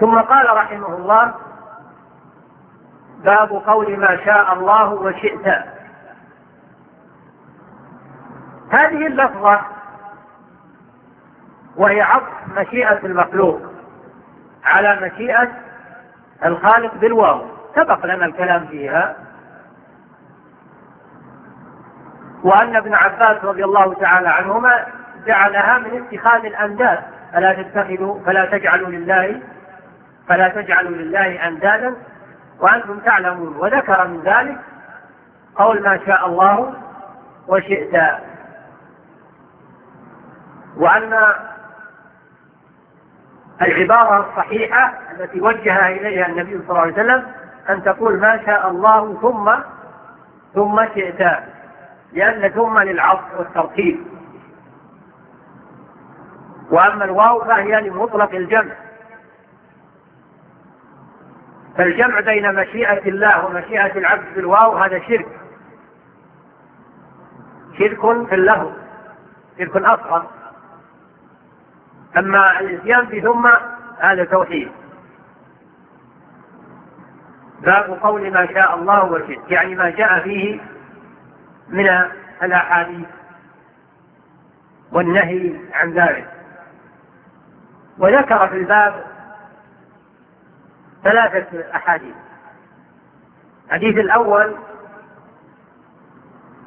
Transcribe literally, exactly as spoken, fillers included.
ثم قال رحمه الله: باب قول ما شاء الله وشئت. هذه اللفظة وهي عطف مشيئة المخلوق على مشيئة الخالق بالواو، سبق لنا الكلام فيها، وأن ابن عباس رضي الله تعالى عنهما جعلها من اتخاذ الأنداد، فلا تتخذوا فلا تجعلوا لله فلا تجعلوا لله أندادا وأنتم تعلمون، وذكر من ذلك قول ما شاء الله وشئت، وأن العبارة الصحيحة التي وجه إليها النبي صلى الله عليه وسلم أن تقول ما شاء الله ثم ثم شئت، لأن ثم للعطف والترتيب، وأما الواو فهي لمطلق الجمع، فالجمع بين مشيئة الله ومشيئة العبد بالواو هذا شرك شرك في اللهو، شرك أصغر. أما الإتيان بثم هذا توحيد. باب قول ما شاء الله وشئت، يعني ما جاء فيه من الأحاديث والنهي عن ذلك. وذكر في الباب ثلاثة أحاديث. الحديث الأول